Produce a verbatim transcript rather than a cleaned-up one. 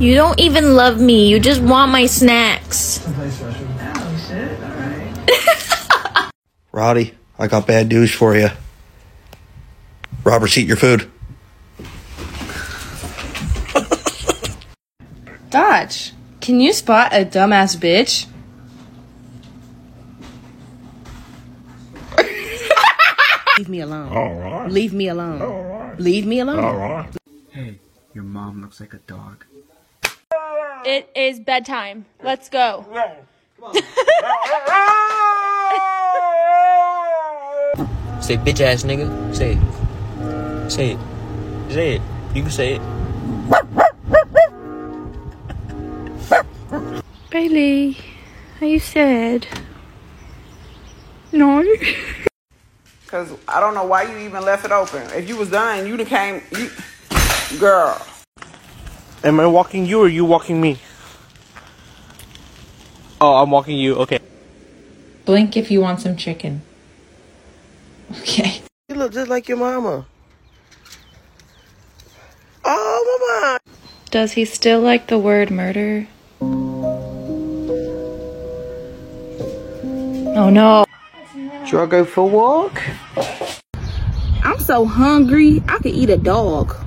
You don't even love me. You just want my snacks. Oh, shit. All right. Roddy, I got bad news for you. Robert's eat your food. Dodge, can you spot a dumbass bitch? Leave me alone. All right. Leave me alone. All right. Leave me alone. All right. Hey, your mom looks like a dog. It is bedtime. Let's go. Say bitch ass nigga. Say it. Say it. Say it. You can say it. Bailey, are you sad? No. Because I don't know why you even left it open. If you was done, you'd have came... You, girl. Am I walking you or you walking me? Oh, I'm walking you. Okay. Blink if you want some chicken. Okay. You look just like your mama. Oh, mama. Does he still like the word murder? Oh no. Should I go for a walk? I'm so hungry, I could eat a dog.